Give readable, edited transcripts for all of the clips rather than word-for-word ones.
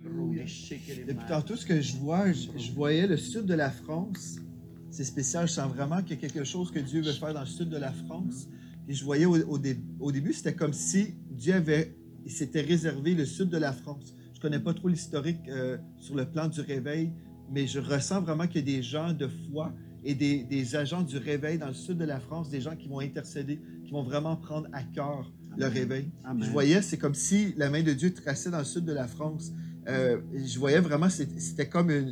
Depuis tantôt, ce que je vois, je voyais le sud de la France. C'est spécial, je sens vraiment qu'il y a quelque chose que Dieu veut faire dans le sud de la France. Et je voyais au début, c'était comme si il s'était réservé le sud de la France. Je ne connais pas trop l'historique sur le plan du réveil, mais je ressens vraiment qu'il y a des gens de foi et des agents du réveil dans le sud de la France, des gens qui vont intercéder, qui vont vraiment prendre à cœur le réveil. Amen. Je voyais, c'est comme si la main de Dieu traçait dans le sud de la France. Je voyais vraiment, c'était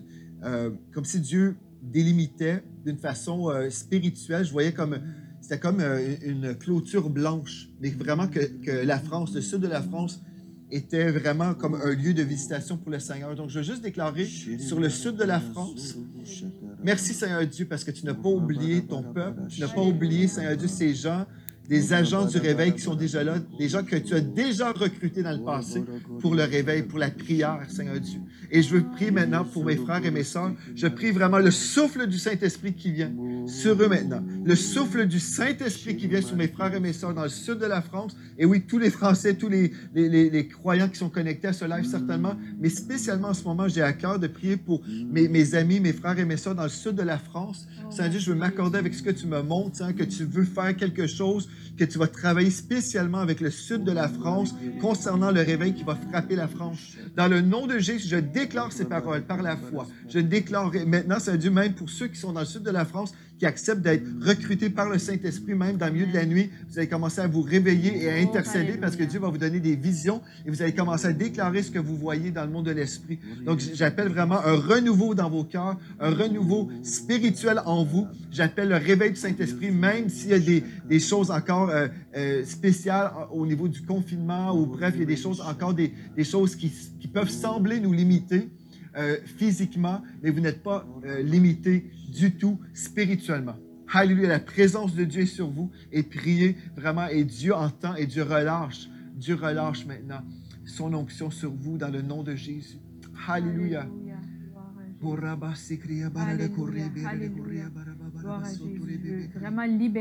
comme si Dieu délimitait d'une façon spirituelle. Je voyais c'était comme une clôture blanche, mais vraiment que la France, le sud de la France, était vraiment comme un lieu de visitation pour le Seigneur. Donc, je veux juste déclarer sur le sud de la France, merci Seigneur Dieu, parce que tu n'as pas oublié ton peuple, tu n'as pas oublié, Seigneur Dieu, ces gens, des agents du réveil qui sont déjà là, des gens que tu as déjà recrutés dans le passé pour le réveil, pour la prière, Seigneur Dieu. Et je veux prier maintenant pour mes frères et mes sœurs. Je prie vraiment le souffle du Saint-Esprit qui vient sur eux maintenant. Le souffle du Saint-Esprit qui vient sur mes frères et mes sœurs dans le sud de la France. Et oui, tous les Français, tous les croyants qui sont connectés à ce live certainement, mais spécialement en ce moment, j'ai à cœur de prier pour mes amis, mes frères et mes sœurs dans le sud de la France. Seigneur Dieu, je veux m'accorder avec ce que tu me montres, hein, que tu veux faire quelque chose, que tu vas travailler spécialement avec le sud de la France concernant le réveil qui va frapper la France. Dans le nom de Jésus, je déclare ces paroles par la foi. Je déclare maintenant, Seigneur Dieu, même pour ceux qui sont dans le sud de la France, qui acceptent d'être recrutés par le Saint-Esprit, même dans le milieu de la nuit, vous allez commencer à vous réveiller et à intercéder parce que Dieu va vous donner des visions et vous allez commencer à déclarer ce que vous voyez dans le monde de l'Esprit. Donc, j'appelle vraiment un renouveau dans vos cœurs, un renouveau spirituel en vous. J'appelle le réveil du Saint-Esprit, même s'il y a des choses encore spéciales au niveau du confinement ou bref, il y a des choses encore, des choses qui peuvent sembler nous limiter physiquement, mais vous n'êtes pas limité du tout spirituellement. Alléluia, la présence de Dieu est sur vous et priez vraiment et Dieu entend et Dieu relâche maintenant son onction sur vous dans le nom de Jésus. Alléluia. Alléluia. Alléluia. Gloire à Jésus. Vraiment libéré.